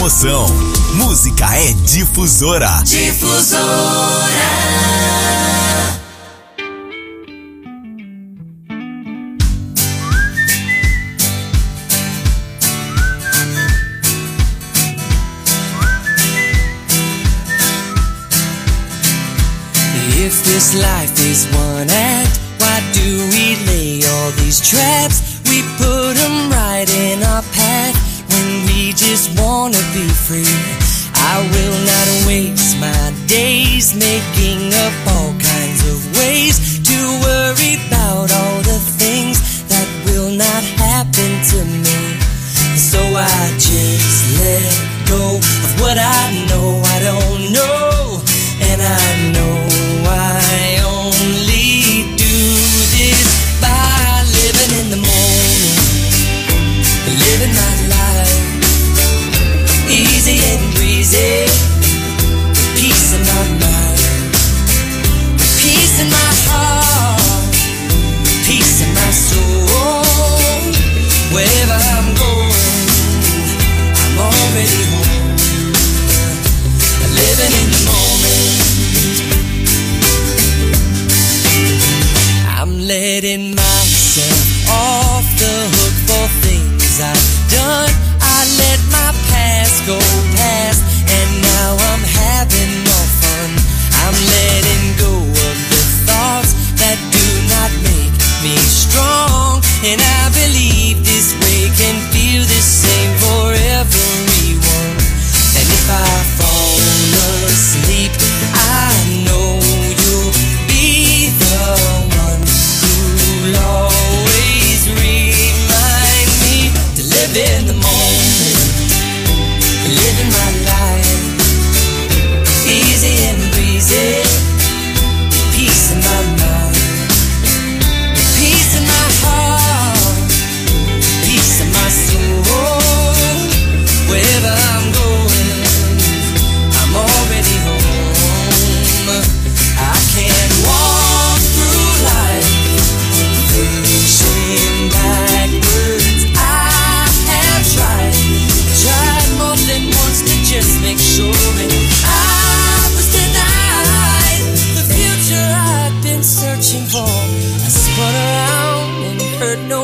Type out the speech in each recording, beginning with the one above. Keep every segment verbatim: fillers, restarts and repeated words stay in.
emoção. Música é Difusora. Difusora. If this life is one act, why do we lay all these traps? We put them right in our path when we just wanna be free. I will not waste my days making up all kinds of ways to worry about all the things that will not happen to me. So I just let go of what I know I don't know, and I know I only do this by living in the moment, living my life easy and breezy, peace in my mind, peace in my heart, peace in my soul. Wherever I'm going, I'm already home, living in the moment. I'm letting myself off the hook for things I've done. I let my past go past, and now I'm having more fun. I'm letting go of the thoughts that do not make me strong, and I believe this way can feel the same for everyone. And if I fall asleep, I know you'll be the one who'll always remind me to live in the moment, living my life easy and breezy, peace in my mind, peace in my heart, peace in my soul. Wherever I'm going, I'm already home. I can't walk through life pushing backwards. I have tried, tried more than once to just make sure that I was denied the future I'd been searching for. I spun around and hurt no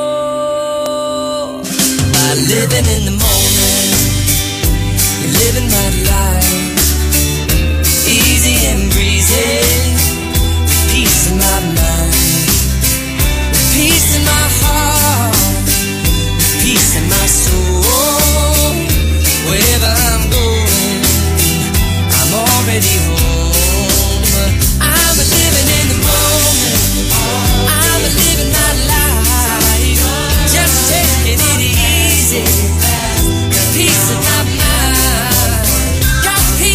more by living in the moment, living my life easy and breezy, peace in my mind, peace in my heart, peace in my soul. Wherever I'm going, I'm already home. I'm living in the moment, I'm living my life, just taking it easy. Peace in my mind, got peace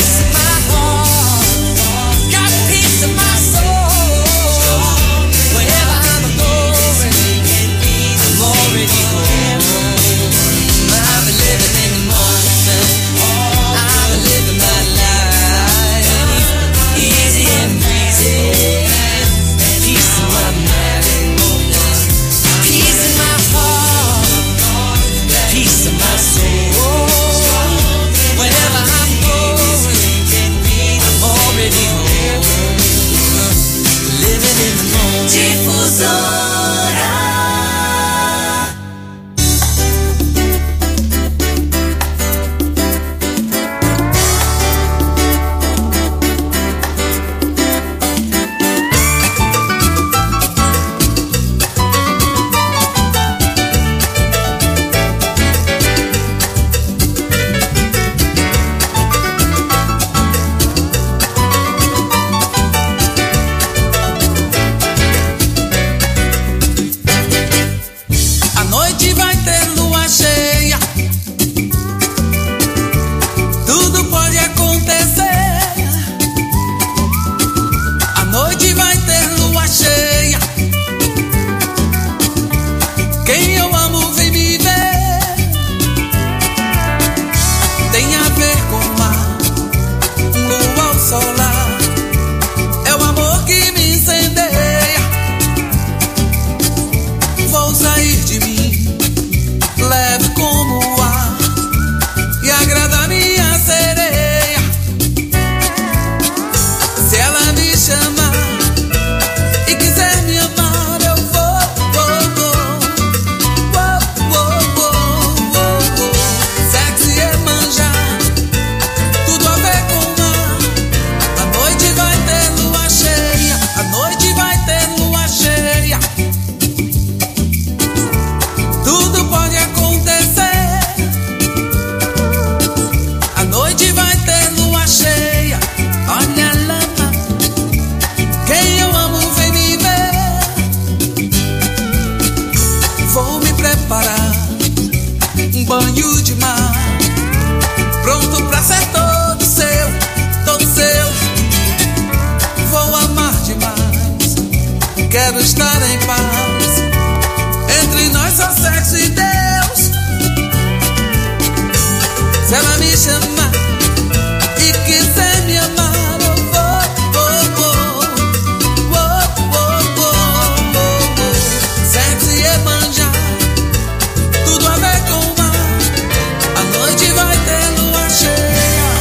quero estar em paz. Entre nós só sexo e Deus. Se ela me chamar e quiser me amar, eu vou, vou, vou, vou, vou, vou, vou, vou. Sexo e Iemanjá, tudo a ver com o mar. A noite vai ter lua cheia.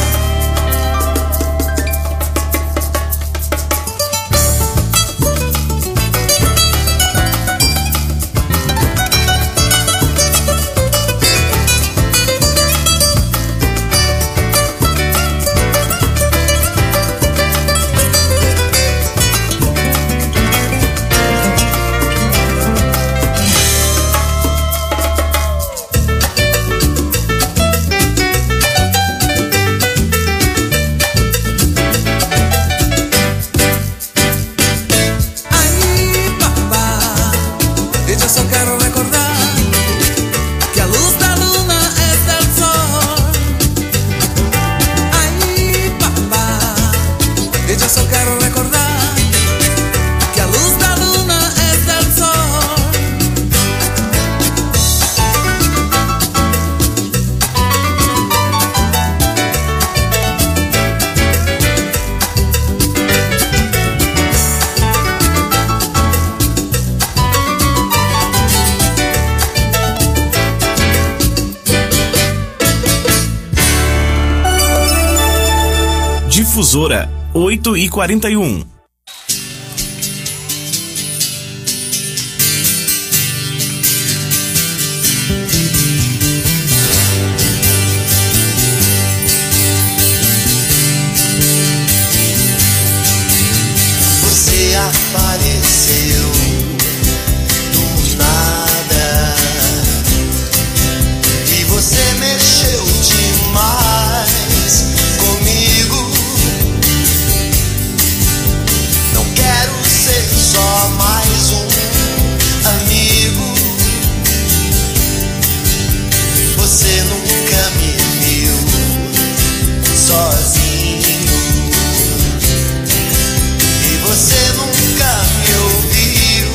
Difusora oito e quarenta e um. Você apareceu do nada e você mexeu demais comigo. Não quero ser só mais um amigo. Você nunca me viu sozinho e você nunca me ouviu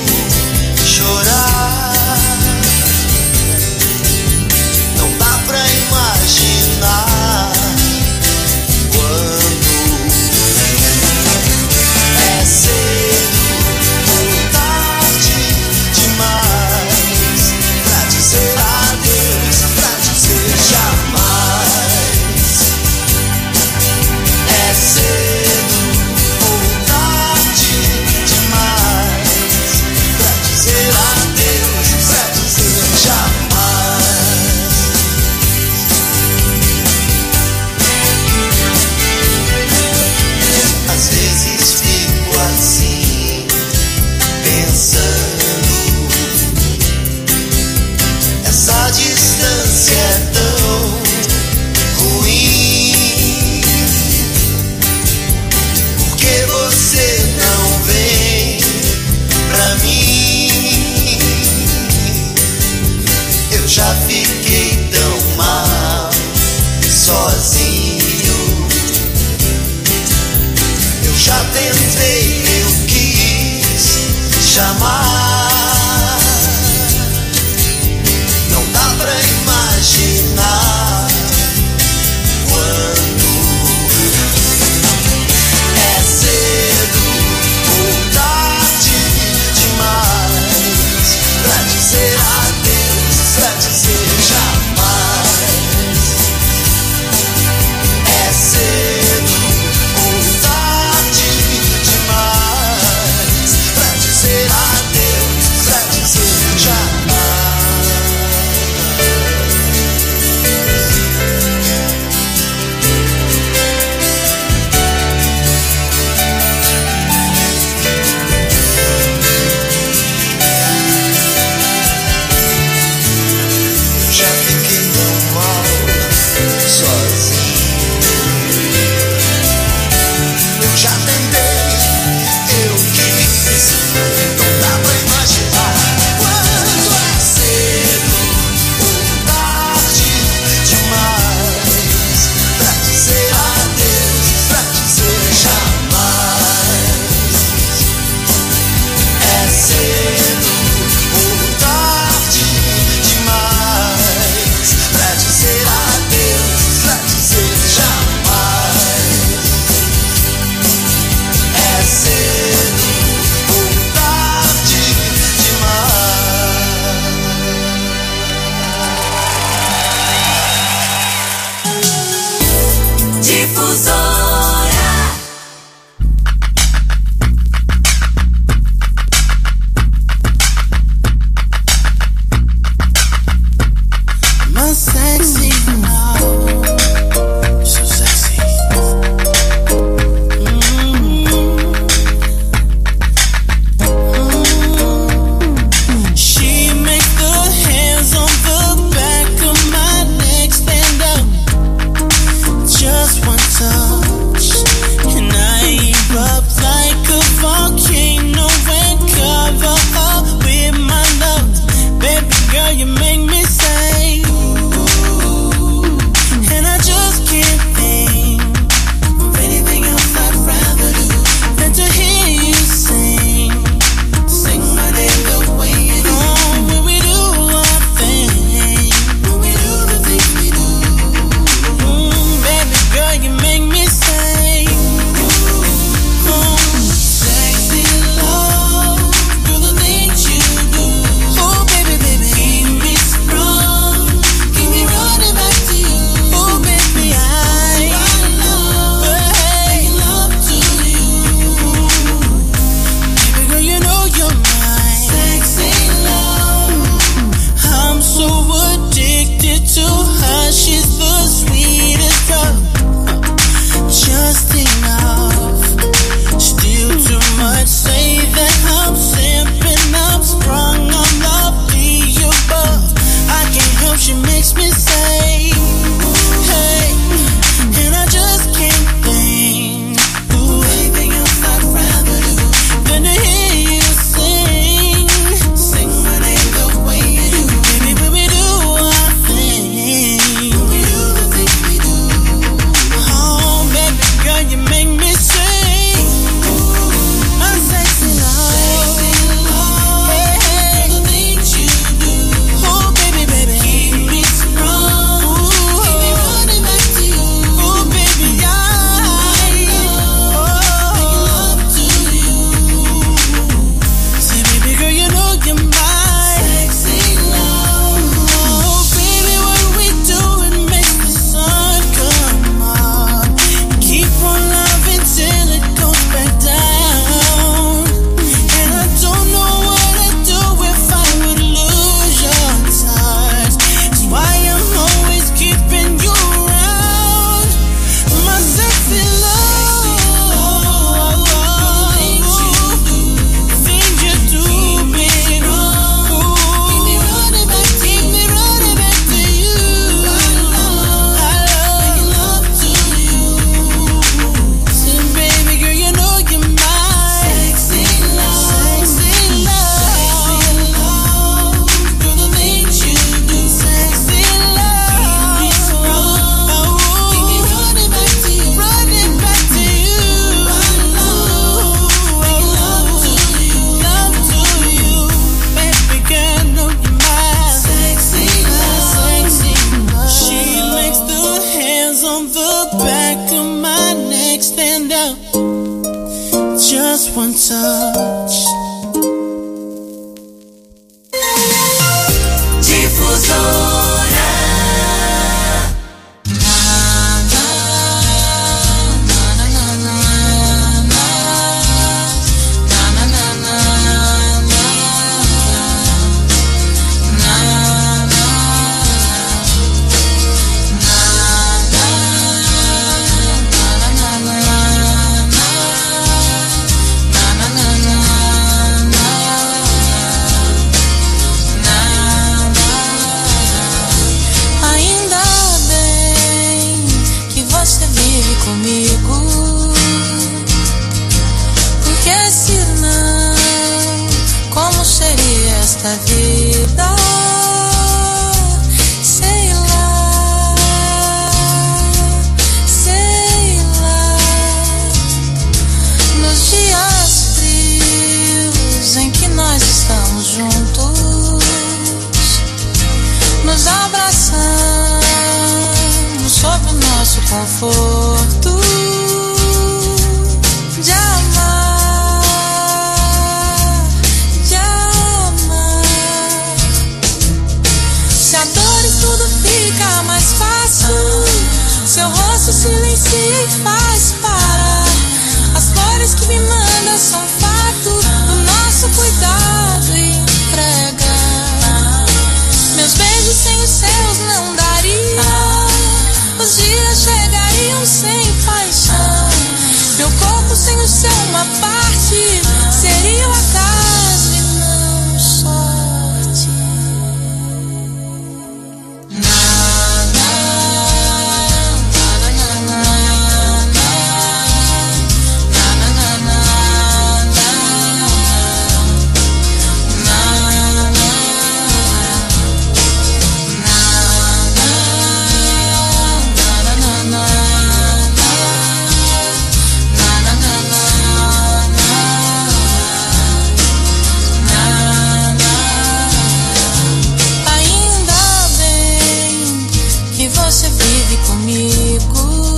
one touch. Difusora. Esta vida, sei lá, sei lá, nos dias frios em que nós estamos juntos, nos abraçamos sob o nosso conforto de amar. Tudo fica mais fácil. Seu rosto silencia e faz parar. As flores que me manda são fato do nosso cuidado e entrega. Meus beijos sem os seus não daria. Os dias chegariam sem paixão. Meu corpo sem o seu uma parte seria o acaso e não sorte. Você vive comigo,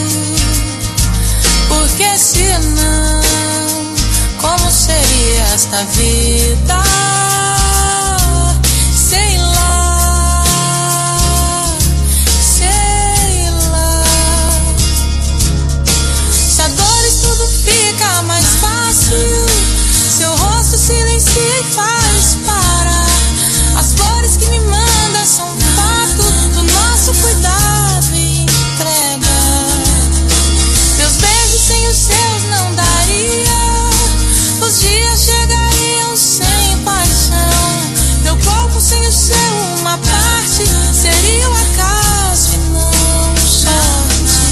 porque senão, como seria esta vida? Sei lá, sei lá. Se a dores tudo fica mais fácil, seu rosto silencia e faz parar. As flores que me manda são fato do nosso cuidado e entrega. Meus beijos sem os seus não daria. Os dias chegariam sem paixão. Meu corpo sem o seu uma parte seria o acaso e não sorte.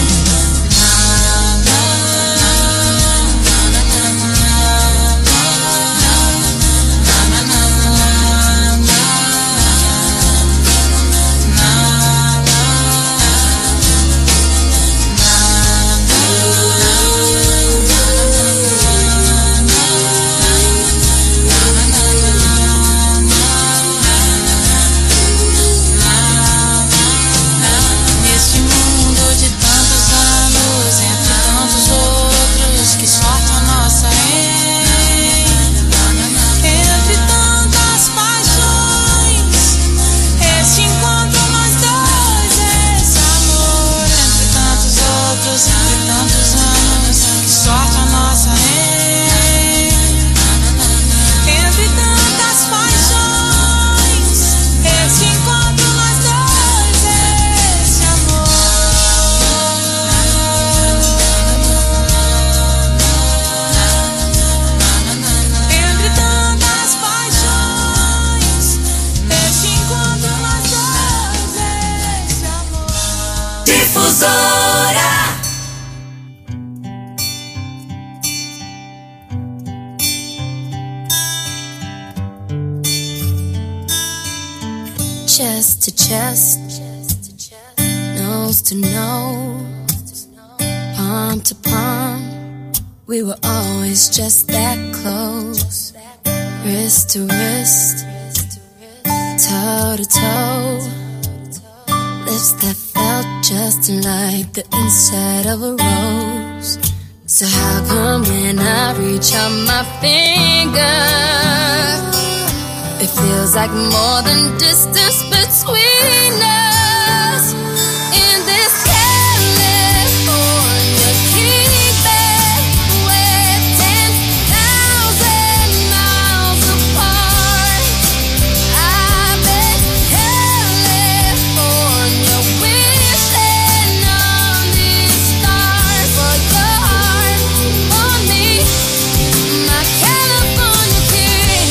Chest to chest, nose to nose, palm to palm. We were always just that close. Wrist to wrist, toe to toe. Lips that felt just like the inside of a rose. So how come when I reach out my finger, it feels like more than distance between us. In this California keeping, we're ten thousand miles apart. I've been California wishing on these stars for your heart, for me, my California king.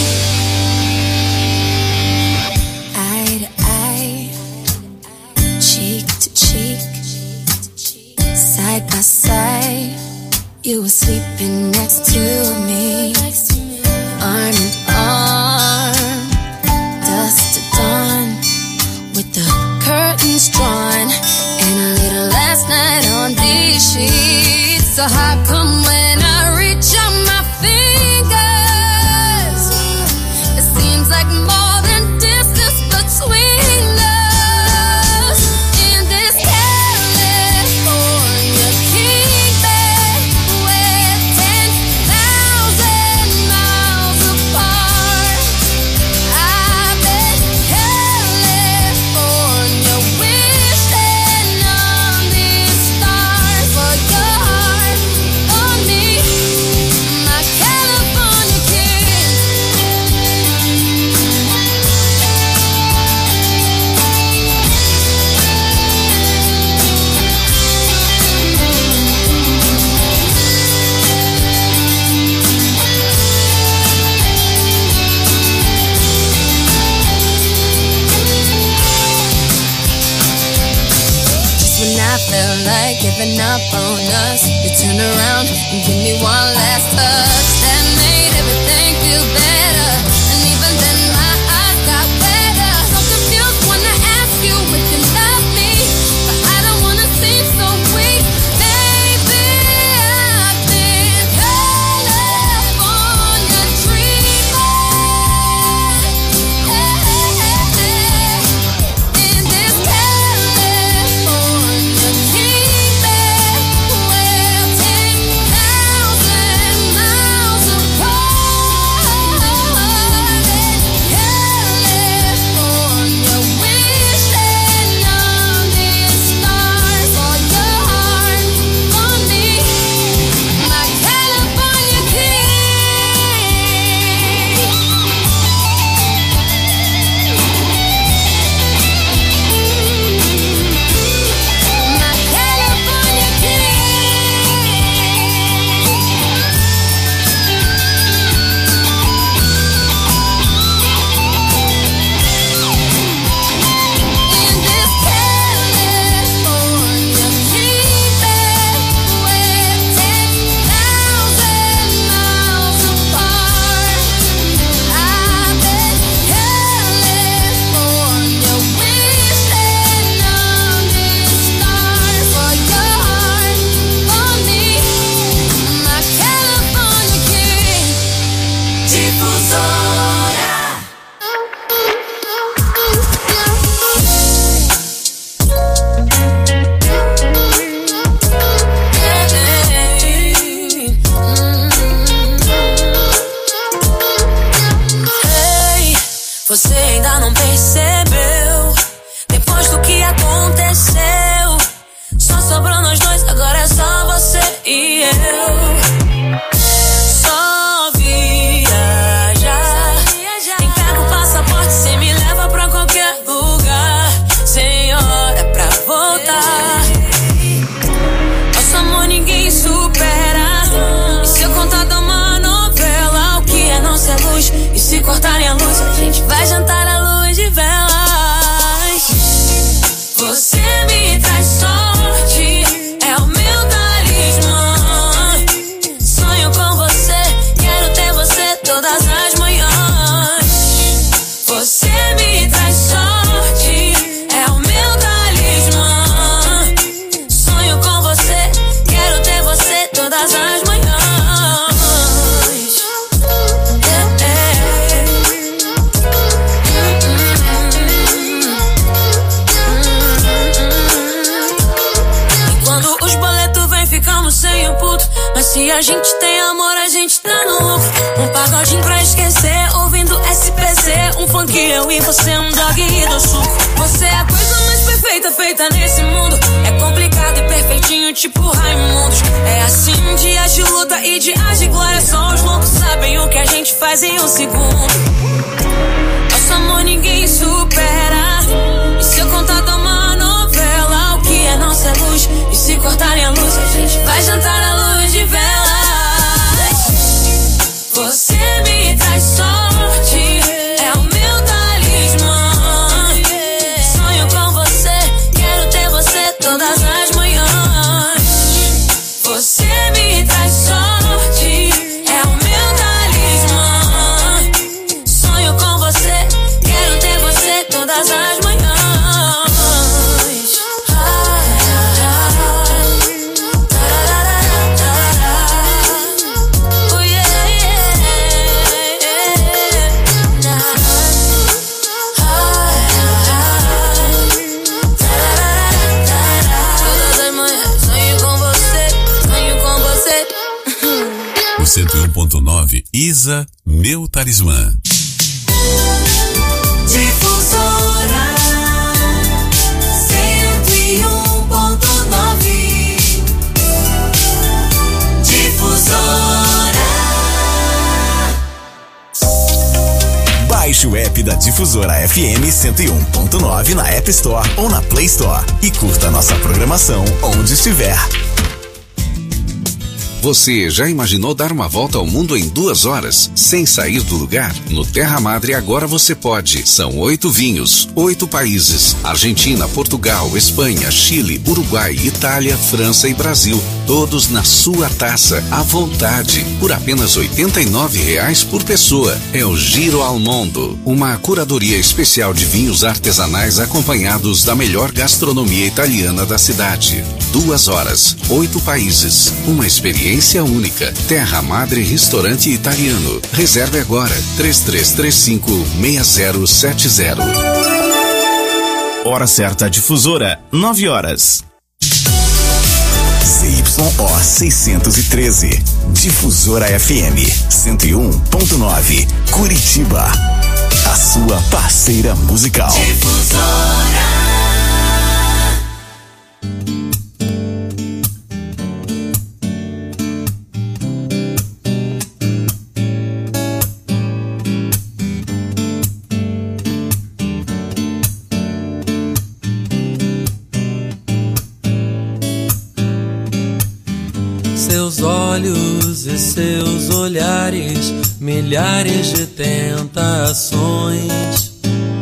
Eye to eye, cheek to cheek, side by side, you were sleeping next to me, arm in arm, dusk to dawn, with the curtains drawn, and a little last night on these sheets. So how come when I reach out my fingers, it seems like more than distance between us. In this California keeping, we're ten thousand miles apart. I've been California wishing on these stars for your heart, for me, my California king. Just when I felt like giving up on us, you turn around and give me one last touch that made everything feel better. And even then my eyes got wetter. So confused when I ask you if you love me, but I don't wanna seem so weak. Maybe I've been California dreaming. In this California keeping, we're ten thousand miles apart. California wishing on these stars for your heart, for me, my California king. My California In this California keeping, we're ten thousand miles apart. I've been California wishing on these stars for your heart, for me, my California king. Difusora. Ei, você ainda não percebeu? Depois do que aconteceu, só sobrou nós dois, agora é só você e eu. Só viajar. Nem pega o passaporte, cê me leva pra qualquer lugar. Sem hora pra voltar. Nosso amor ninguém supera. E se eu contar de uma novela, o que é nossa luz? E se cortarem a luz, a gente vai jantar à luz de velas. Você me traz sorte, é o meu talismã. Se a gente tem amor, a gente tá no lucro. Um pagodinho pra esquecer, ouvindo S P C. Um funk, eu e você, um dog e do suco. Você é a coisa mais perfeita feita nesse mundo. É complicado e perfeitinho, tipo Raimundos. É assim, dias de luta e dias de glória. Só os loucos sabem o que a gente faz em um segundo. Nosso amor ninguém supera. E se eu contar tão uma novela, o que é nossa luz? E se cortarem a luz, a gente vai jantar à luz de velas. Você me traz sorte, é o meu talismã. Sonho com você, quero ter você todas as manhãs. Você me traz sorte, é o meu talismã. Sonho com você, quero ter você todas as manhãs. cento e um ponto nove Isa, meu talismã. Difusora cento e um ponto nove. Difusora. Baixe o app da Difusora F M cento e um ponto nove na App Store ou na Play Store e curta nossa programação onde estiver. Você já imaginou dar uma volta ao mundo em duas horas, sem sair do lugar? No Terra Madre agora você pode. São oito vinhos, oito países: Argentina, Portugal, Espanha, Chile, Uruguai, Itália, França e Brasil. Todos na sua taça, à vontade, por apenas oitenta e nove reais por pessoa. É o Giro ao Mundo, uma curadoria especial de vinhos artesanais acompanhados da melhor gastronomia italiana da cidade. Duas horas, oito países, uma experiência única. Terra Madre Restaurante Italiano. Reserve agora, três três três cinco, seis zero sete zero. Hora certa Difusora, nove horas. C Y O seiscentos e treze, Difusora F M cento e um ponto nove, Curitiba. A sua parceira musical. Difusora. Seus olhos e seus olhares, milhares de tentações.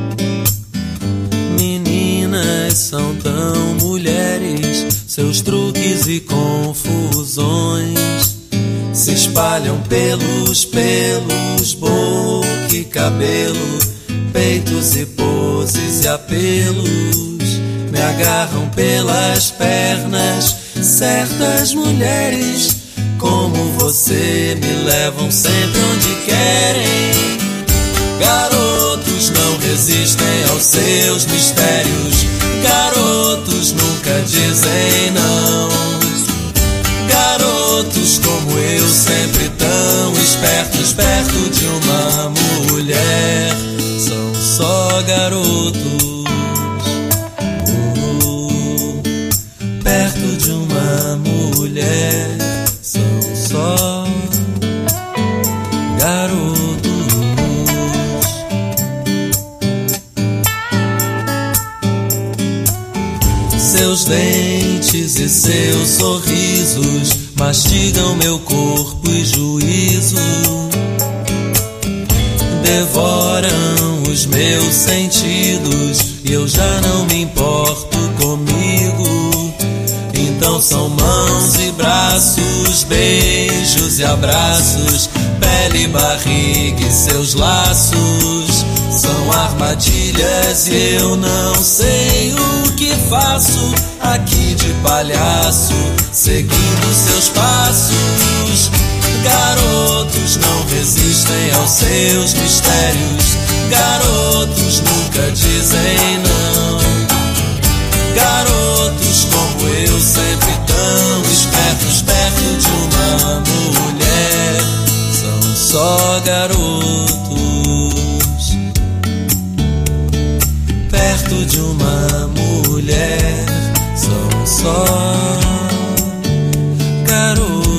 Meninas são tão mulheres, seus truques e confusões se espalham pelos pelos, boca e cabelo, peitos e poses e apelos. Me agarram pelas pernas. Certas mulheres como você me levam sempre onde querem. Garotos não resistem aos seus mistérios. Garotos nunca dizem não. Garotos como eu, sempre tão espertos, perto de uma mulher. São só garotos. Perto de uma mulher, são só garotos. Seus dentes e seus sorrisos mastigam meu corpo e juízo, devoram os meus sentidos e eu já não me importo comigo. Então são mãos e braços, beijos e abraços, pele e barriga e seus laços. São armadilhas e eu não sei o que faço aqui de palhaço, seguindo seus passos. Garotos não resistem aos seus mistérios. Garotos nunca dizem não. Garotos como eu, sempre tão espertos, perto de uma só garotos perto de uma mulher, são só garotos.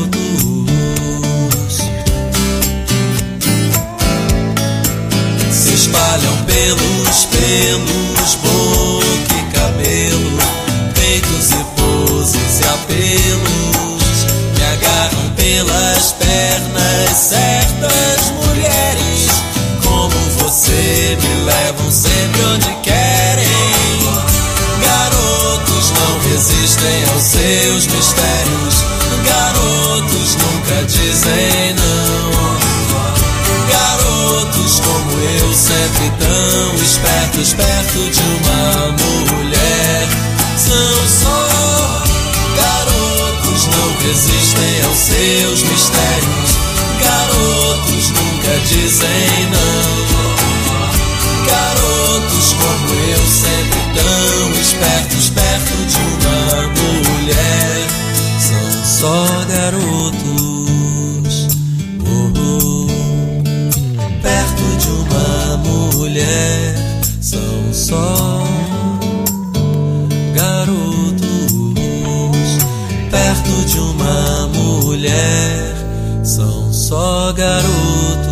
Se espalham pelos pelos, boca e cabelo, peitos e poses e apelos, me agarram pelas pernas. Certas mulheres como você me levam sempre onde querem. Garotos não resistem aos seus mistérios, garotos nunca dizem não. Garotos como eu, sempre tão espertos perto de uma mulher, são só garotos, não resistem aos seus mistérios, garotos nunca dizem não. Garotos como eu, sempre tão espertos perto de uma mulher, são só garotos. Oh, oh. Perto de uma mulher, são só garotos. Perto de uma mulher, são só garotos.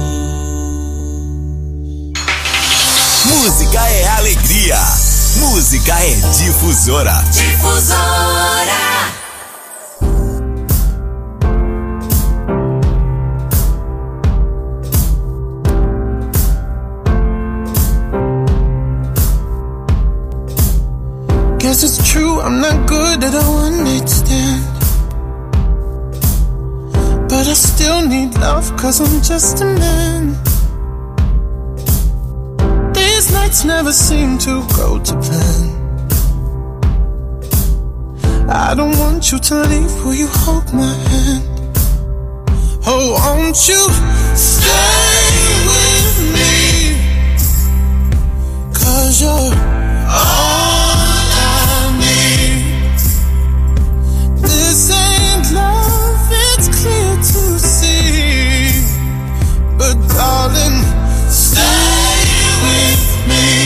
Música é alegria. Música é Difusora. Difusora. Guess it's true, I'm not good at a one-night stand, but I still need love, cause I'm just a man. These nights never seem to go to plan. I don't want you to leave, will you hold my hand? Oh, won't you stay with me, cause you're all this ain't love, it's clear to see, but darling, stay with me.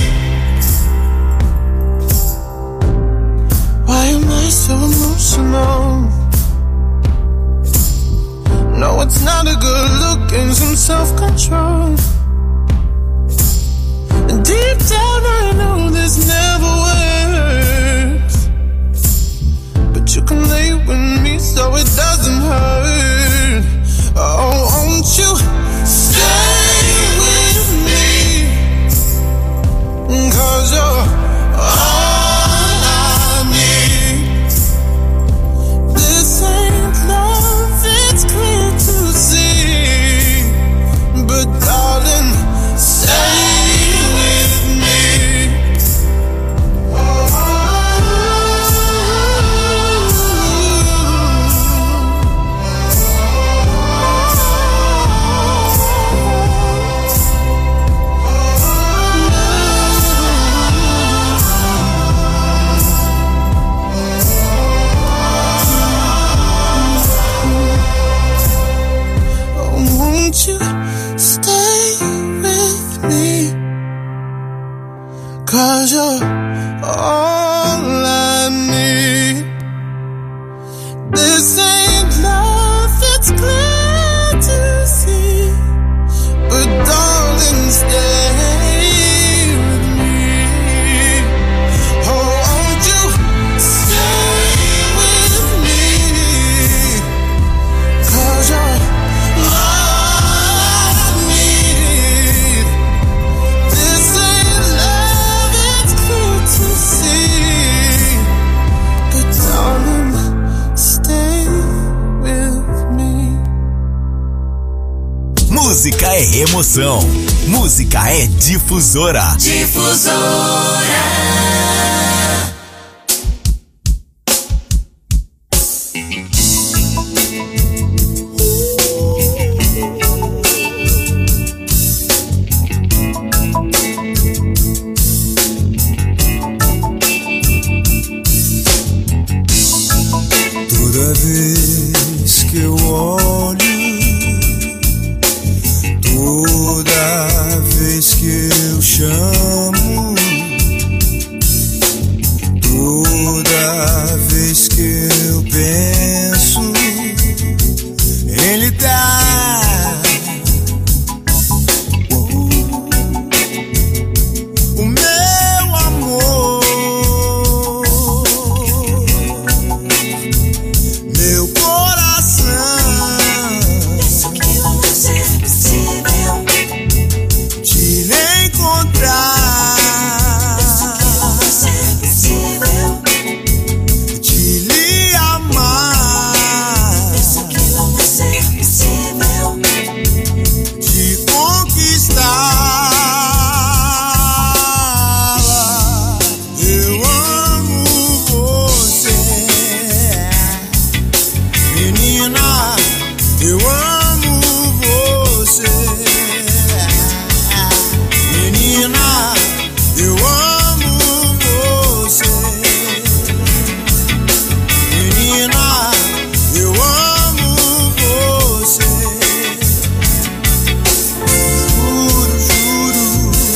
Why am I so emotional? No, it's not a good look and some self-control. And deep down I know this never works, but you can lay with me so it doesn't hurt. Oh, won't you stay with me, cause you're all I need. This ain't love, it's clear to see, but darling, stay with me. Won't you stay with me, cause you're all I need. This ain't love, it's clear to see, but darling, stay with me. Oh, won't you stay with me, cause you're música é emoção. Música é Difusora. Difusora. Toda vez que eu olho Toda vez que eu chamo, toda vez que eu penso em lhe dar o meu amor, meu coração. Penso que não vai ser possível Te encontrar, penso que não vai ser possível te lhe amar, penso que não vai ser possível te conquistar. Eu amo você, menina. Eu amo você, menina. Eu amo você, menina. Eu amo você. Juro, juro.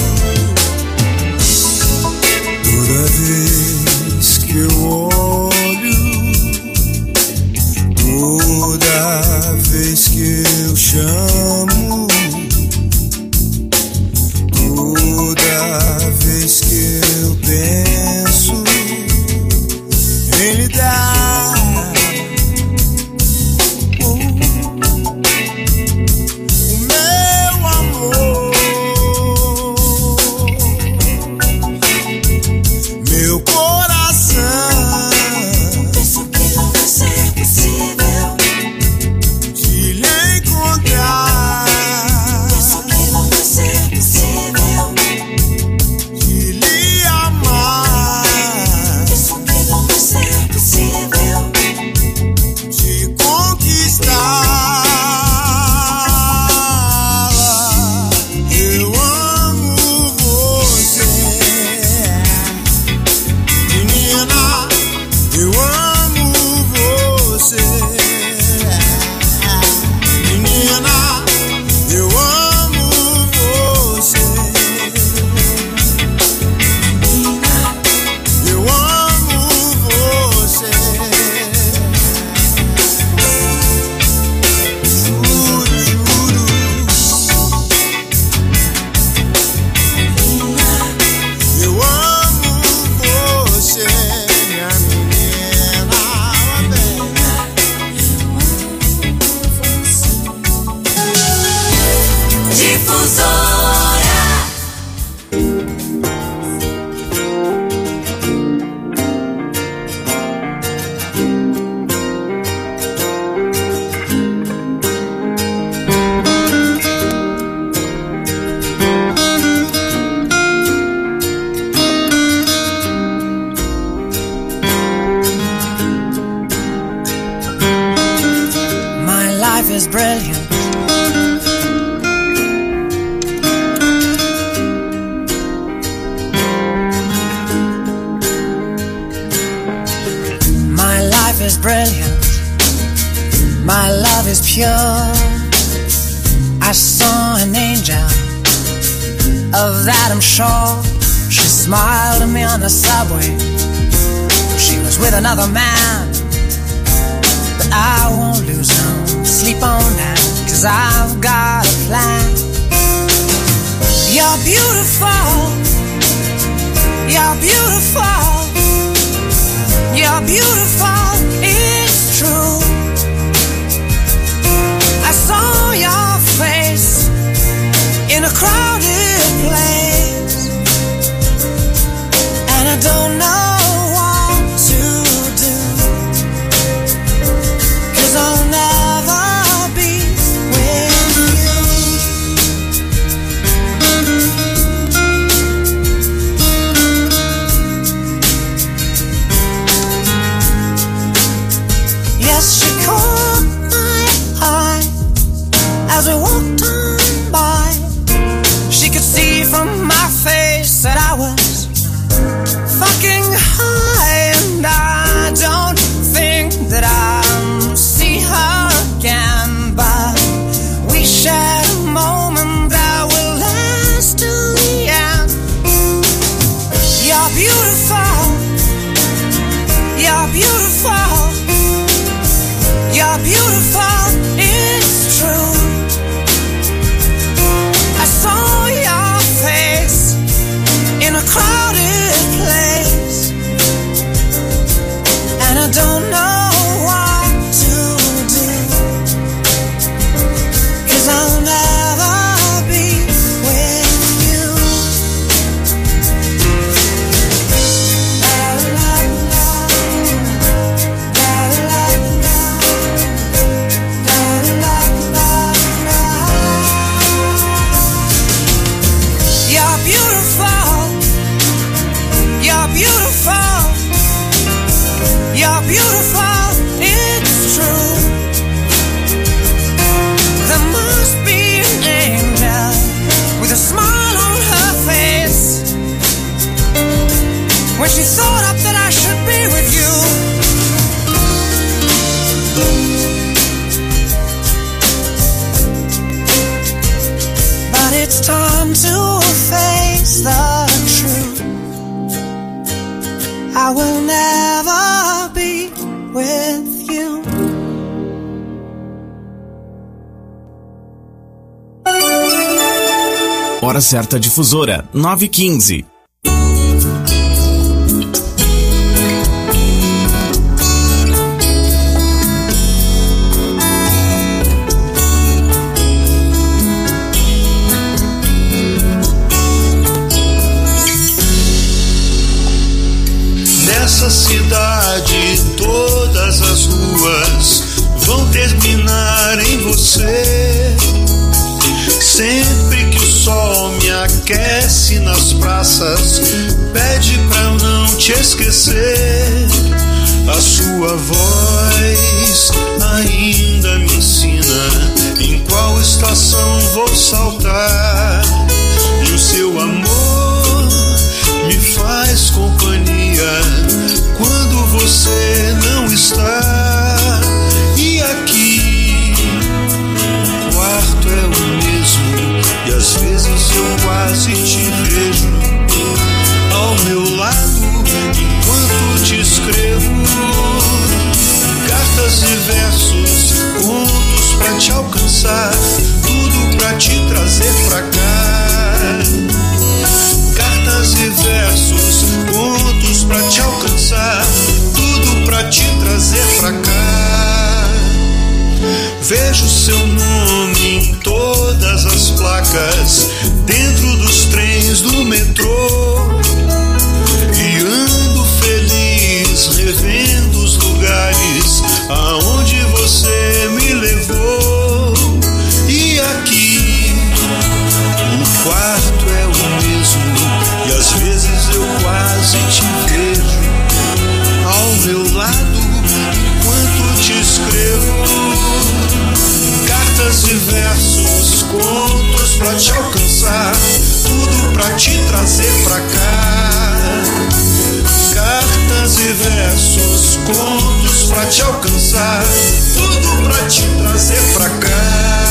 Toda vez que eu olho, toda vez que eu chamo, toda vez que eu penso em lhe dar oh, o meu amor, meu coração. penso que não vai ser possível Te lhe encontrar, penso que não vai ser possível te lhe amar, penso que não vai ser possível te conquistar. Eu amo você, menina. Eu amo você, menina. Eu amo você, eu amo você. Juro, juro. Eu amo você, minha menina. Difusora. My life is brilliant. My life is brilliant. My love is pure. I saw an angel, of that I'm sure. She smiled at me on the subway. She was with another man, but I won't lose no sleep on that, 'cause I've got a plan. You're beautiful, you're beautiful, you're beautiful, it's true. I saw your face in a crowded place, and I don't know what to do, 'cause I'll never be with you. You're beautiful. You're beautiful. You're beautiful. It's true. There must be an angel with a smile on her face when she thought up that I should be with you. But it's time to face the truth. I will never be with you. Hora certa difusora, nove e quinze. Nessa cidade todas as ruas vão terminar em você. Sempre que o sol me aquece nas praças, pede pra eu não te esquecer. A sua voz ainda me ensina em qual estação vou saltar. E o seu amor me faz companhia quando você não está. E aqui o quarto é o mesmo e às vezes eu quase te vejo ao meu lado enquanto te escrevo cartas e versos, contos pra te alcançar, tudo pra te trazer pra cá. Cartas e versos, contos pra te alcançar, tudo pra te trazer pra cá. Vejo seu nome em todas as placas, dentro dos trens do metrô, e ando feliz revendo os lugares aonde você me levou. E aqui o quarto é o mesmo e às vezes eu quase te vejo ao meu lado enquanto te escrevo cartas e versos, contos pra te alcançar, tudo pra te trazer pra cá. Cartas e versos, contos pra te alcançar, tudo pra te trazer pra cá.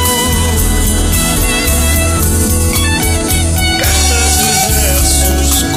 Cartas e versos,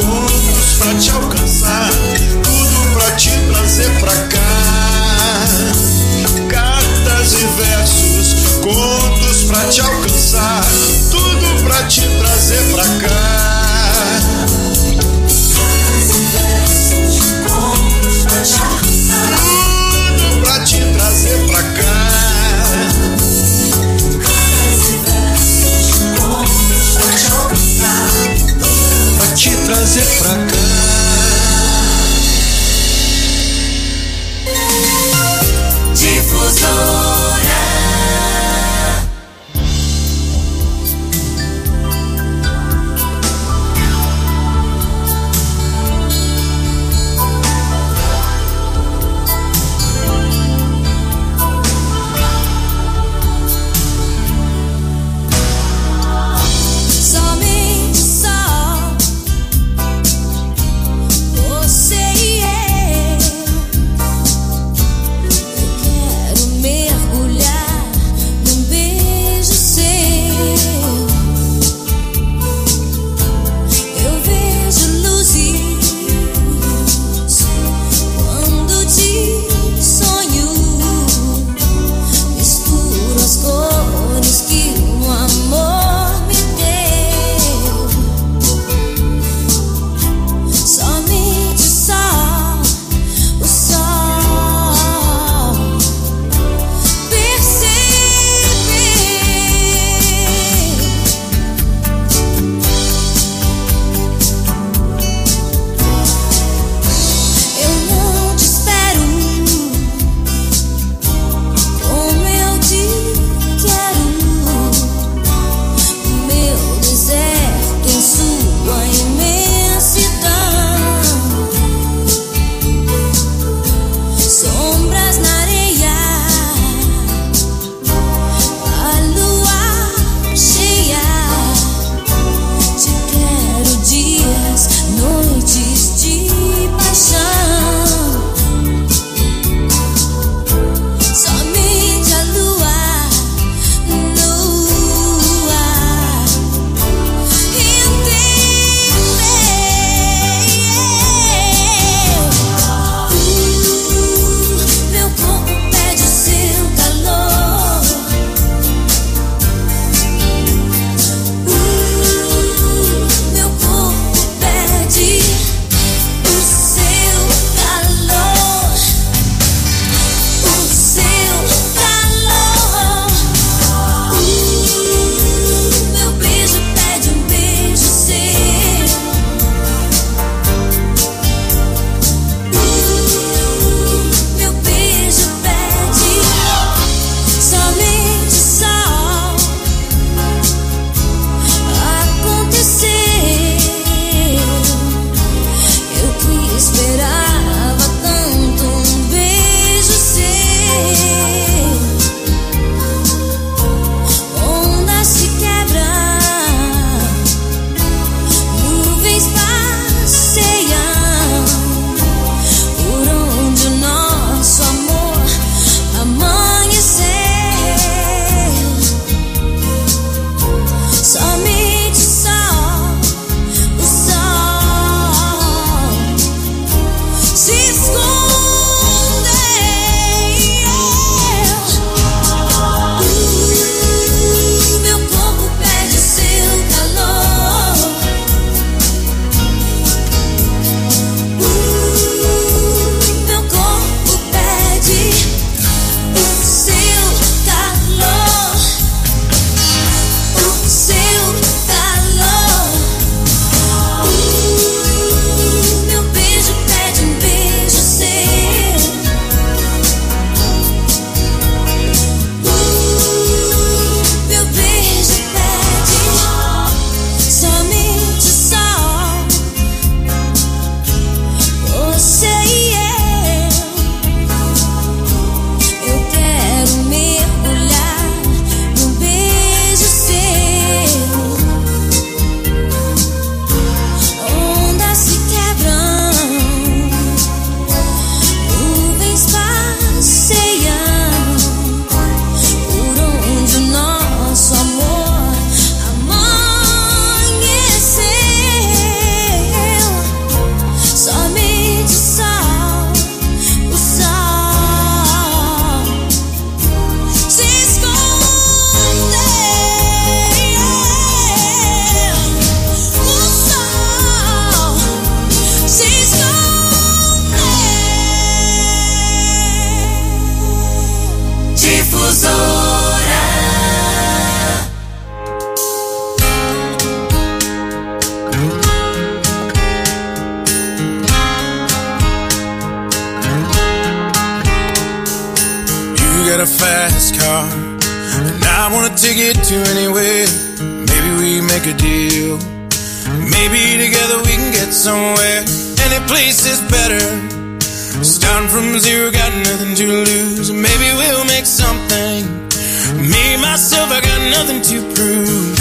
got a fast car, and I want a ticket to anywhere. Maybe we make a deal. Maybe together we can get somewhere. Any place is better. Starting from zero, got nothing to lose. Maybe we'll make something. Me, myself, I got nothing to prove.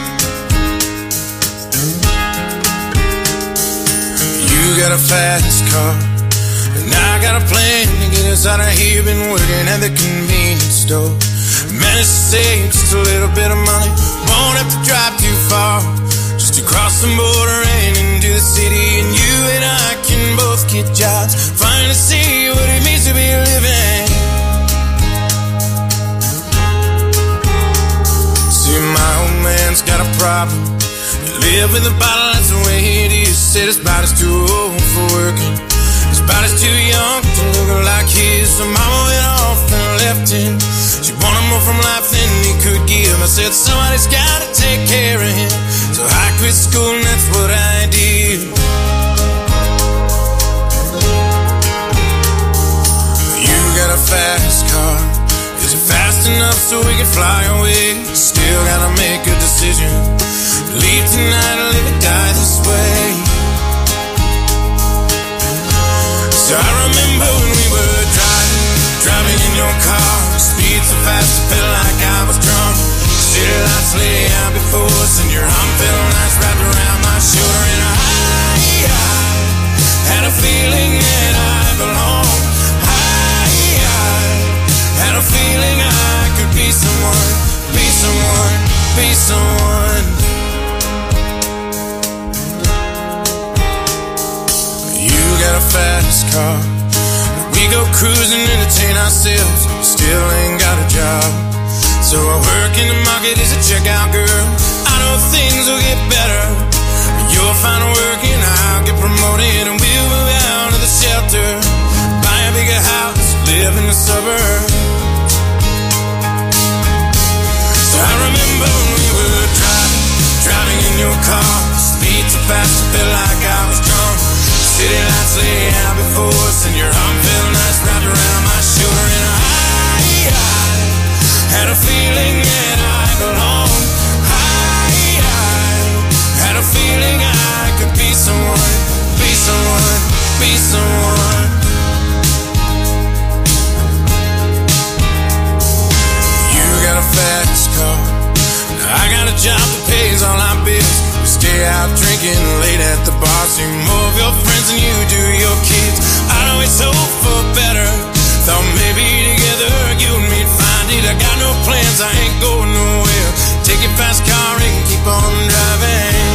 You got a fast car, and I got a plan to get us out of here. Been working at the convenience store. Managed to save just a little bit of money. Won't have to drive too far, just to cross the border and into the city. And you and I can both get jobs, finally see what it means to be living. See, my old man's got a problem. He live with a bottle, that's the way it is. Said his body's too old for working, his body's too young to look like his. So mama went off and left him. She wanted more from life than he could give. I said somebody's gotta take care of him, so I quit school and that's what I did. You got a fast car, is it fast enough so we can fly away? Still gotta make a decision, leave tonight or live or die this way. So I remember when we were driving, driving in your car. Speed so fast it felt like I was drunk. City lights lay out before us, and your arm felt nice wrapped around my shoulder. And I, I had a feeling that I belonged. I, I had a feeling I could be someone, be someone, be someone. You got a fast car, we go cruising, entertain ourselves. Still ain't got a job, so I work in the market as a checkout girl. I know things will get better. You'll find work and I'll get promoted, and we'll move out of the shelter, buy a bigger house, live in the suburbs. So I remember when we were driving, driving in your car. Speed so fast it felt like I was drunk. City lights lay out before us, and your arm felt nice wrapped around my shoulder. And I, I had a feeling that I belonged. I, I had a feeling I could be someone, be someone, be someone. You got a fast car, I got a job that pays all our bills. We stay out drinking late at the bar, see more of your friends than you do your kids. I'd always hope for better, thought maybe together you and me'd find it. I got no plans, I ain't going nowhere. Take your fast car and keep on driving.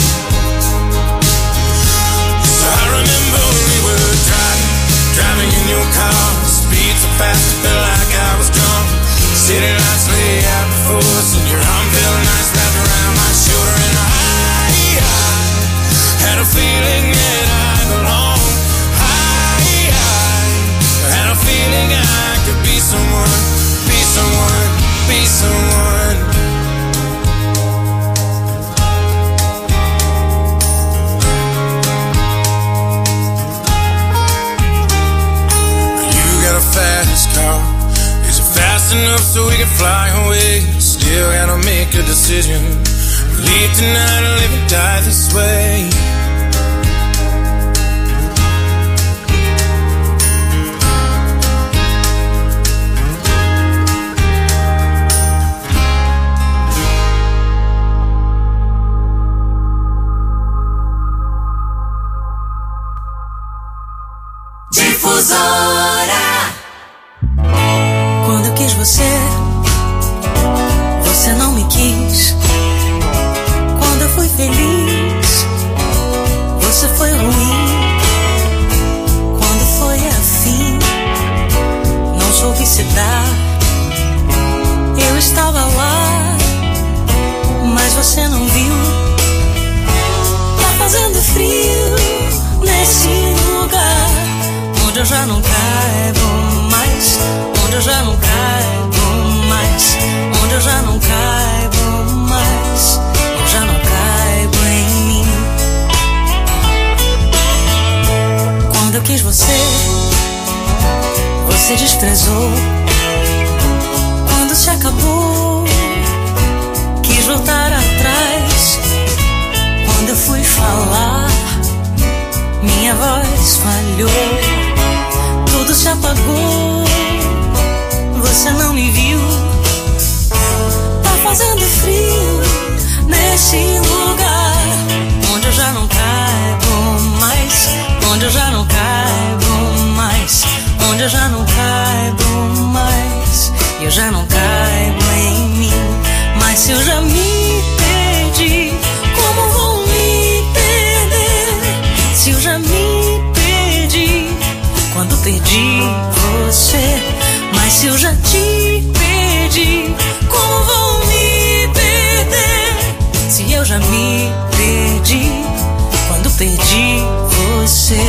So I remember when we were driving, driving in your car. Speed so fast it felt like I was drunk. City lights lay out before us, and your arm felt nice wrapped around my shoulder. And I, I had a feeling that I belonged. I, I had a feeling I could be someone, be someone, be someone. You got a fast car, is it fast enough so we can fly away? Still gotta make a decision, leave tonight or live or die this way. Difusora. Quando eu quis você, você não me quis. Quando eu fui feliz, você foi ruim. Quando foi afim, não soube se dar. Eu estava lá, mas você não viu. Tá fazendo frio nesse lugar onde eu já não caibo mais, onde eu já não caibo mais, onde eu já não caibo mais, eu já não caibo em mim. Quando eu quis você, você desprezou. falhou, tudo se apagou, você não me viu. Tá fazendo frio nesse lugar onde eu já não caibo mais, onde eu já não caibo mais, onde eu já não caibo mais, eu já não caibo em mim. Mas se eu já me perdi, como vou me perder? Se eu já me perdi quando perdi você. Mas se eu já te perdi, como vou me perder? Se eu já me perdi quando perdi você.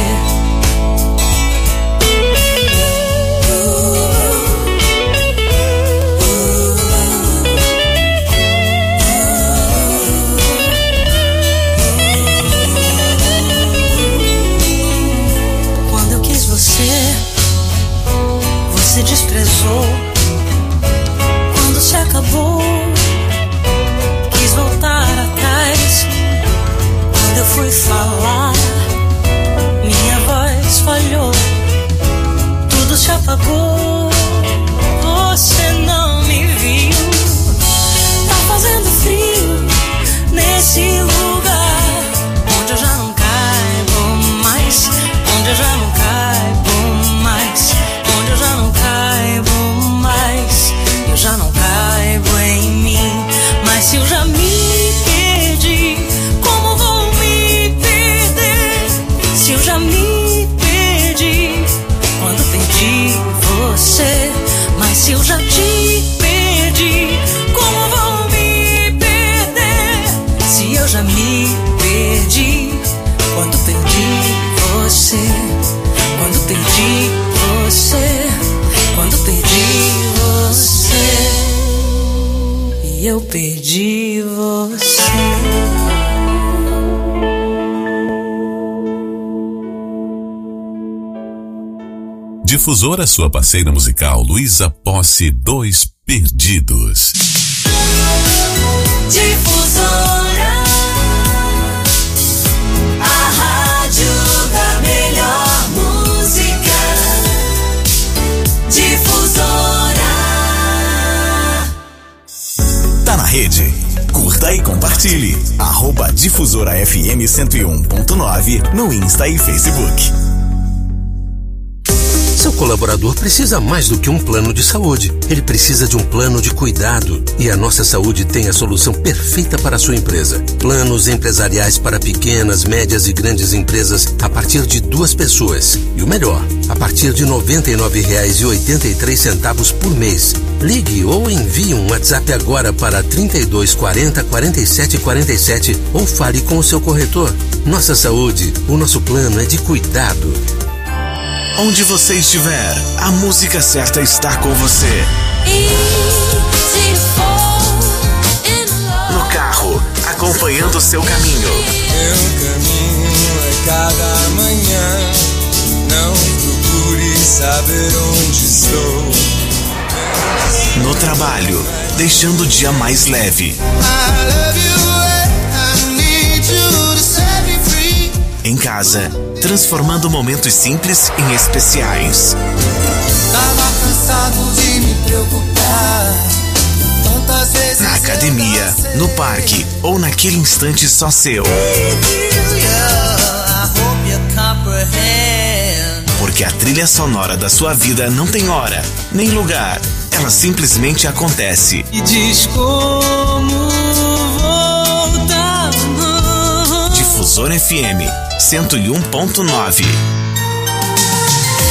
Quando eu quis você, você desprezou. Quando se acabou, quis voltar atrás. Quando eu fui falar, minha voz falhou, tudo se apagou, você não me viu. Tá fazendo frio nesse lugar onde eu já não caibo mais, onde eu já não caibo mais, onde eu já não caibo mais, eu já não caibo em mim. Mas se eu já me perdi, como vou me perder? Se eu já me perdi quando perdi você. Mas se eu já te perdi, como vou me perder? Se eu já me perdi quando perdi você, quando perdi você, quando perdi você, e eu perdi você. Difusora, sua parceira musical Luísa Posse, Dois Perdidos. Difusora, a rádio da melhor música. Difusora. Tá na rede? Curta e compartilhe. Arroba Difusora F M cento e um ponto nove no Insta e Facebook. Seu colaborador precisa mais do que um plano de saúde. Ele precisa de um plano de cuidado. E a Nossa Saúde tem a solução perfeita para a sua empresa. Planos empresariais para pequenas, médias e grandes empresas a partir de duas pessoas. E o melhor, a partir de noventa e nove reais e oitenta e três centavos por mês. Ligue ou envie um WhatsApp agora para trinta e dois quarenta, quarenta e sete quarenta e sete ou fale com o seu corretor. Nossa Saúde, o nosso plano é de cuidado. Onde você estiver, a música certa está com você. No carro, acompanhando o seu caminho. Meu caminho é cada manhã. Não procure saber onde estou. No trabalho, deixando o dia mais leve. Em casa, transformando momentos simples em especiais. Tava cansado de me preocupar. Tantas vezes Na academia, no parque ou naquele instante só seu. Porque a trilha sonora da sua vida não tem hora, nem lugar. Ela simplesmente acontece. E diz como voltar. Difusora F M cento e um ponto nove.